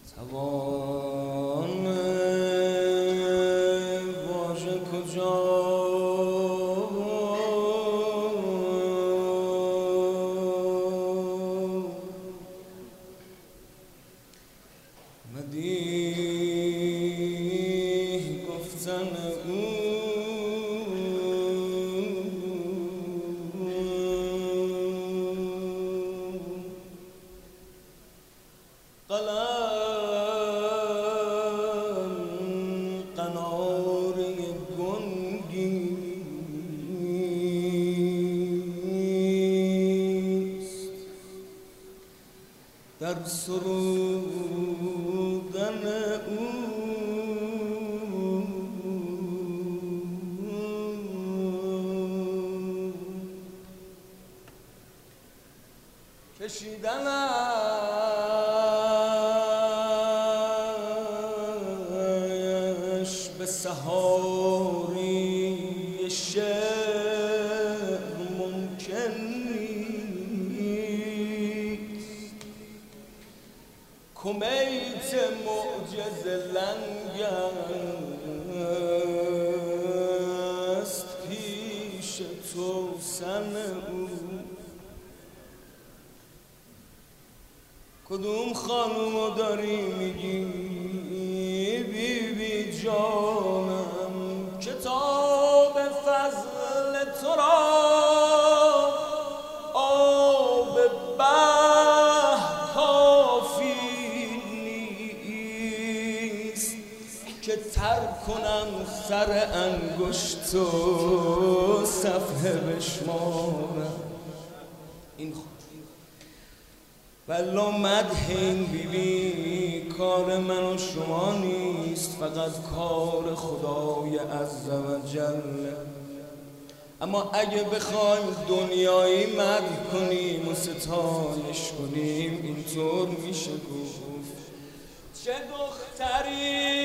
توان واژه کجا مدیح گفتن او قلم قناره گنگیست در سرودن او کشیدنش به سحاری شعر ممکن نیست. کمیت معجز لنگ است پیش توسن او. کدوم خانومو داری میگی بی بی جانم؟ کتاب فضل تو را آب بحر کافی نیست که تر کنم سر انگشت و صفحه بشمارم. این ولا مدح این بیبی کار من و شما نیست، فقط کار خدای عز و جل. اما اگه بخوایم دنیایی مدح کنیم و ستایش کنیم اینطور میشه گفت چه دختری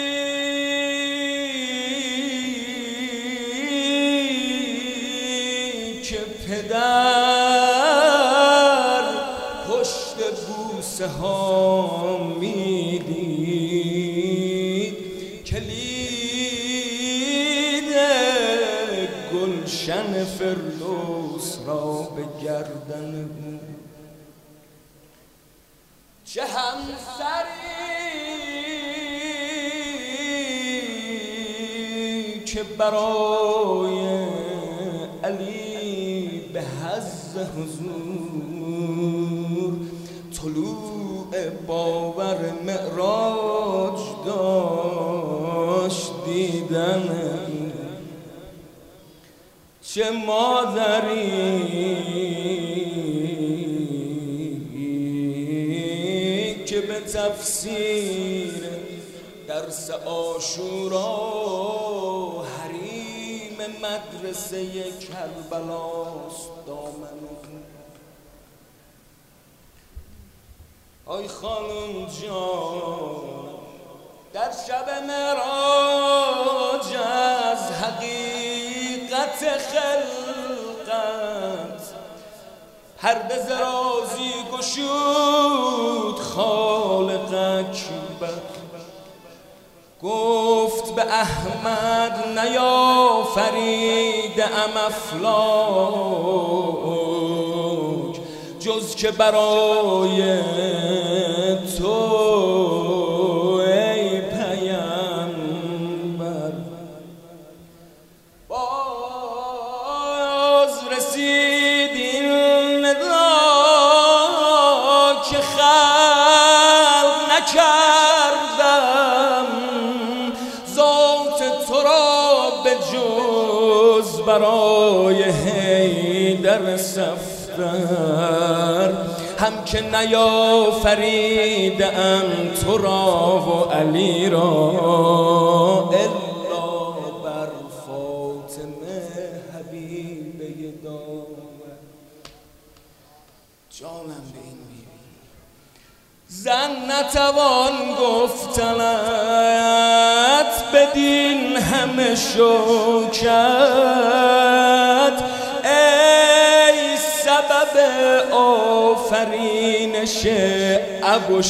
که پدر پشت بوسه ها میدید، کلید گلشن فردوس را به گردن او. چه همسری که برای علی به حظ حضور طلوع باور معراج داشت دیدن. چه مادری که به تفسیر درس عاشورا حریم مدرسه کربلاست دامن. آی خانم جان در شب معراج از حقیقت خلقت پرده زرازی گشود خالق اکبر. گفت به احمد نیافریده ام افلاک جز که برای تو ای پیامبر. باز رسید این ندا که خلق نکردم ذات تو را به جز برای حیدر صفدر. هم که نیافریدم تو را و علی را الا بر فاطمه حبیبه داور. جانم به این بیبی زن نتوان گفتنت بدین همه شوکت ای سبب آفرینش آفرینش اب و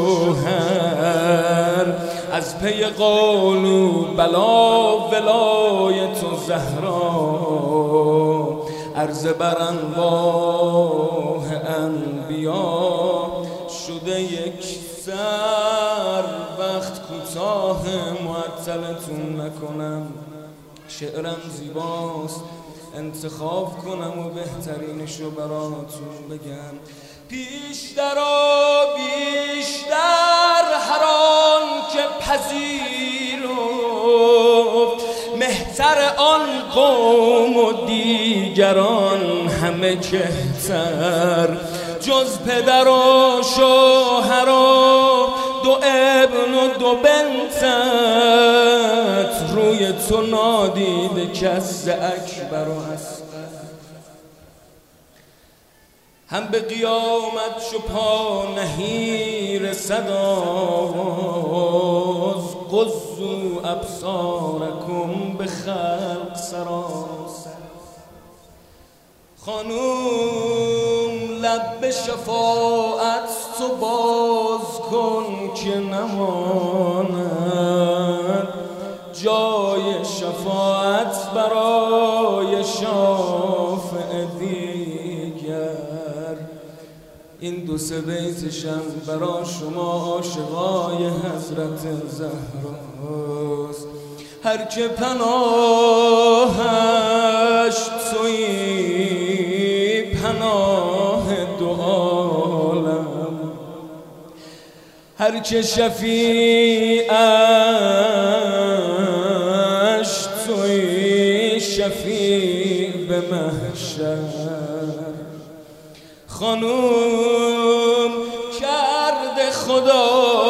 شوهر، از پی قالوا بلا ولایت و زهرا، عرض بر انواع انبیا شده یک سر. وقت کوتاه معطلتون نکنم، شعرم زیباست انتخاب کنم و بهترینشو براتون بگم. بیشتر و بیشتر هر آن که پذیرفت، مهتر آن قوم و دیگران همه کهتر، جز پدر و شوهر و دو ابن و دو بنتت، روی تو نادیده کس اکبر و اصغر. هم به قیامت چو پا نهی رسد آواز، غضوا ابصارکم به خلق سراسر. خانوم لب به شفاعت تو باز کن که نماند جای شفاعت برای شافع دیگر. این دو سه بیتشم برای شما عاشقای حضرت زهراست. هر که پناهش تویی پناه دو عالم، هر که شفیعش تویی شفیع به محشر. خانوم کرده خدا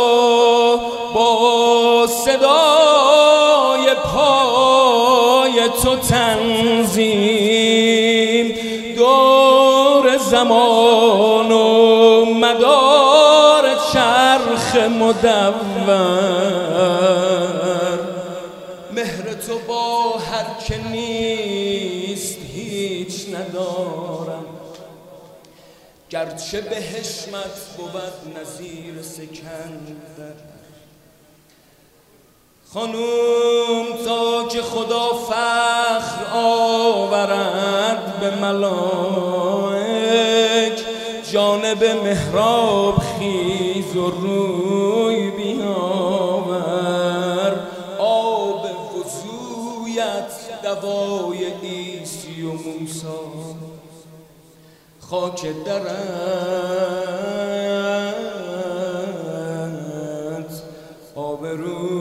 با صدای پای تو تنظیم، دور زمان و مدار چرخ مدور. مهر تو با هر که نیست هیچ ندارم، گرچه به حشمت بود نظیر سکندر. خانوم تا که خدا فخر آورد به ملائک، جانب محراب خیز و روی بیاور. آب وضویت دوای عیسی و موسی، خاک درت آب روی